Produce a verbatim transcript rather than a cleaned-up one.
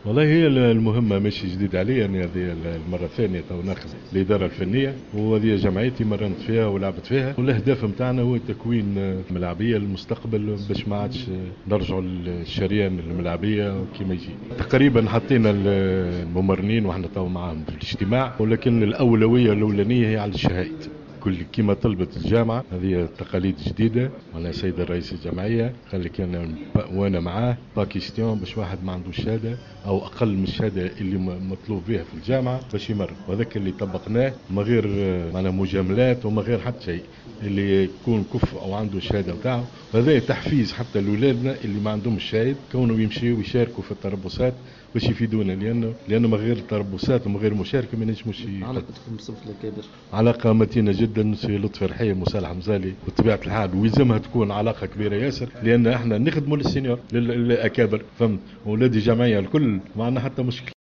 والله هي المهمة ماشي جديد علي، أنا هذه المرة الثانية تو ناخذ الإدارة الفنية، وهذه جمعيتي مرنت فيها ولعبت فيها، والأهداف نتاعنا هو تكوين ملاعبية للمستقبل باش ما عادش نرجعوا للشريان الملاعبية كما يجي. تقريبا حطينا الممرنين وحنا تو معاهم في الاجتماع، ولكن الأولوية الأولانية هي على الشهائد كل كما طلبت الجامعة. هذه تقاليد جديدة، وانا سيد الرئيس الجمعية قال لك انا وانا معاه باكيستيون باش واحد ما عنده شهادة او اقل من الشهادة اللي مطلوب بها في الجامعة باش يمر، وهذاك اللي طبقناه ما غير معنا مجاملات وما غير حتى شيء، اللي يكون كف او عنده الشهادة نتاعو. وهذا تحفيز حتى لاولادنا اللي ما عندهم الشهادة كونوا يمشيوا ويشاركوا في التربصات باش يفيدونا، لانه لانه من غير تربصات ومن غير مشاركه ما نجموش. علاقتكم بصف الاكابر؟ علاقه متينه جدا، سي لطفي رحيم وصالح مزالي بطبيعه الحال، ويلزمها تكون علاقه كبيره ياسر، لان احنا نخدموا للسينيور للاكابر، فهمت؟ ولادي جمعيه الكل ما عندنا حتى مشكله.